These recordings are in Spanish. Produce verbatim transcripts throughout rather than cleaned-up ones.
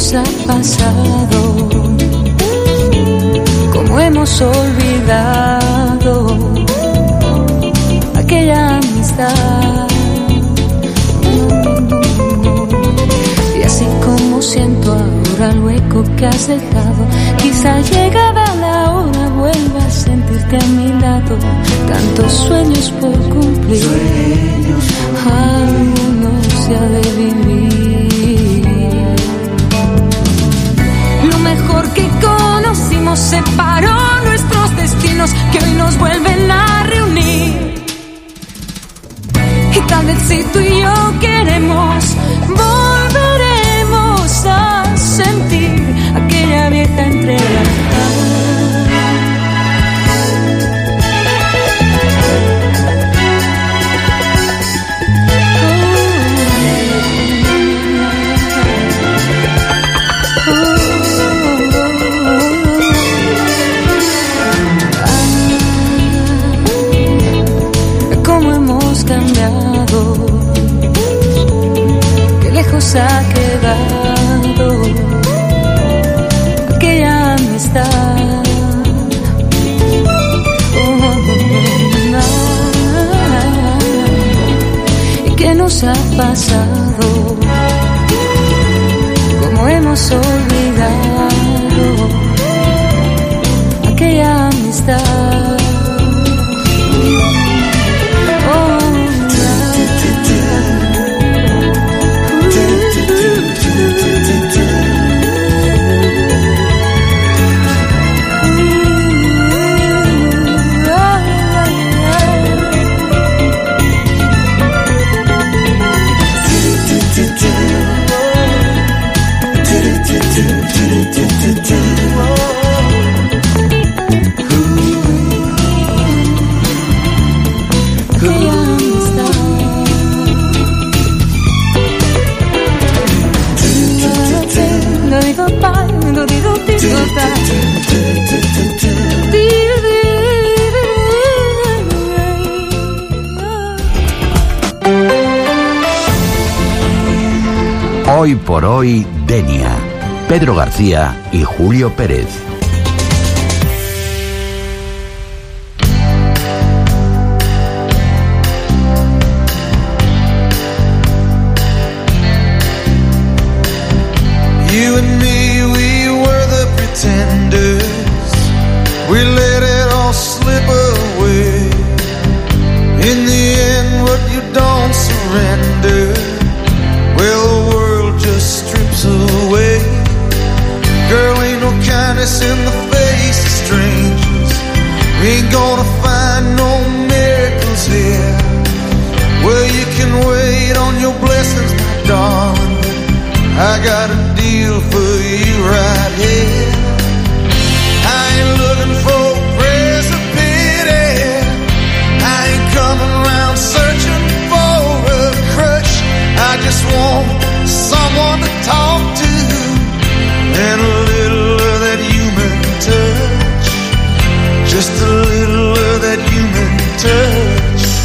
nos ha pasado? ¿Cómo hemos olvidado aquella amistad? Y así como siento ahora el hueco que has dejado, quizá llegada la hora vuelva a sentirte a mi lado. Tantos sueños por cumplir, algunos se ha de vivir. Lo mejor que conocimos separó nuestros destinos, que hoy nos vuelven a reunir. Y tal vez si tú y yo queremos, volveremos a sentir aquella vieja entrega. Qué lejos ha quedado aquella amistad. Oh, ¿y qué nos ha pasado? ¿Cómo hemos olvidado aquella amistad? Hoy por hoy, Denia, Pedro García y Julio Pérez. You and me, we were the pretenders. We let it all slip away. In the end, what you don't surrender, well, the world just strips away. Girl, ain't no kindness in the face of strangers. We ain't gonna find no miracles here. Well, you can wait on your blessings, my darling. I got a deal for you right here. I ain't looking for prayers of pity. I ain't coming around searching for a crush. I just want someone to talk to and a little of that human touch. Just a little of that human touch.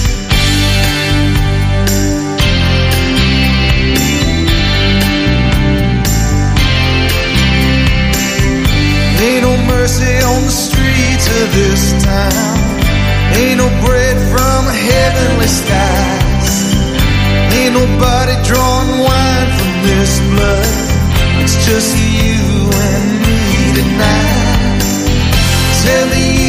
Ain't no mercy on the streets of this town. Ain't no bread from heavenly skies. Ain't nobody drawing wine from this blood. It's just you and me tonight. Tell me